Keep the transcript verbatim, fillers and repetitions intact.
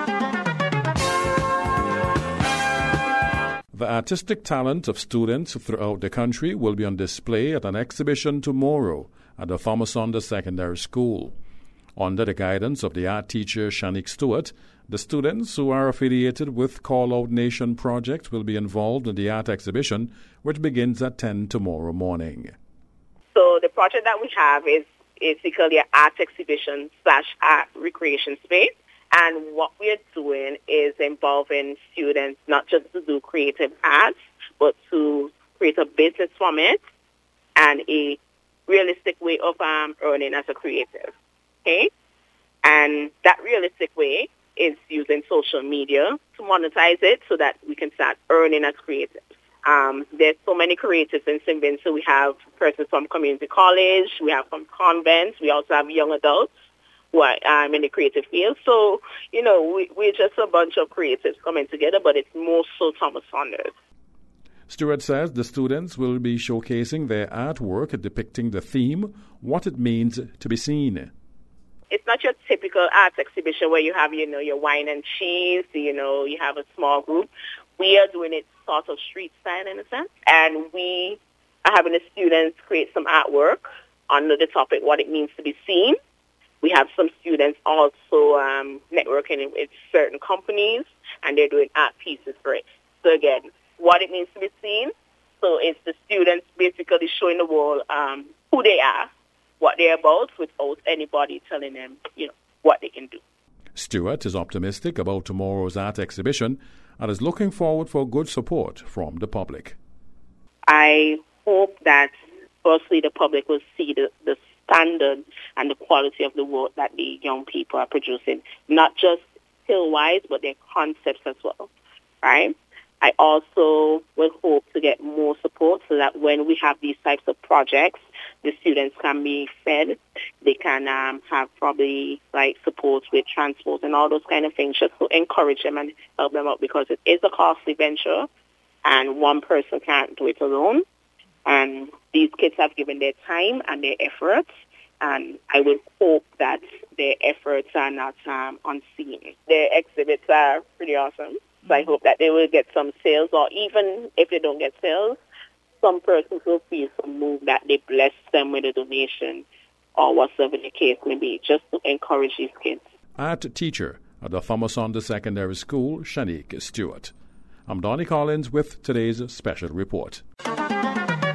The artistic talent of students throughout the country will be on display at an exhibition tomorrow at the Thomas Saunders Secondary School. Under the guidance of the art teacher Shanique Stewart, the students who are affiliated with Call Out Nation Project will be involved in the art exhibition, which begins at ten tomorrow morning. So the project that we have is basically an art exhibition slash art recreation space. And what we're doing is involving students not just to do creative arts, but to create a business from it and a realistic way of um, earning as a creative. Okay? And that realistic way is using social media to monetize it so that we can start earning as creatives. Um, there's so many creatives in Saint Vincent. We have persons from community college, we have from convents, we also have young adults who are um, in the creative field. So, you know, we, we're just a bunch of creatives coming together, but it's more so Thomas Saunders. Stewart says the students will be showcasing their artwork depicting the theme, what it means to be seen. It's not your typical art exhibition where you have, you know, your wine and cheese, you know, you have a small group. We are doing it sort of street style in a sense. And we are having the students create some artwork under the topic, what it means to be seen. We have some students also um, networking with certain companies, and they're doing art pieces for it. So again, what it means to be seen. So it's the students basically showing the world um, who they are, what they're about, without anybody telling them, you know, what they can do. Stewart is optimistic about tomorrow's art exhibition and is looking forward for good support from the public. I hope that firstly the public will see the, the standard and the quality of the work that the young people are producing, not just skill-wise, but their concepts as well, right? I also will hope to get more support so that when we have these types of projects, the students can be fed. They can um, have probably like support with transport and all those kind of things just to encourage them and help them out, because it is a costly venture and one person can't do it alone. And these kids have given their time and their efforts, and I would hope that their efforts are not um, unseen. Their exhibits are pretty awesome. So I hope that they will get some sales, or even if they don't get sales, some persons will feel some move that they bless them with a donation or whatever the case may be, just to encourage these kids. Art teacher at the Thomas Saunders Secondary School, Shanique Stewart. I'm Donnie Collins with today's special report.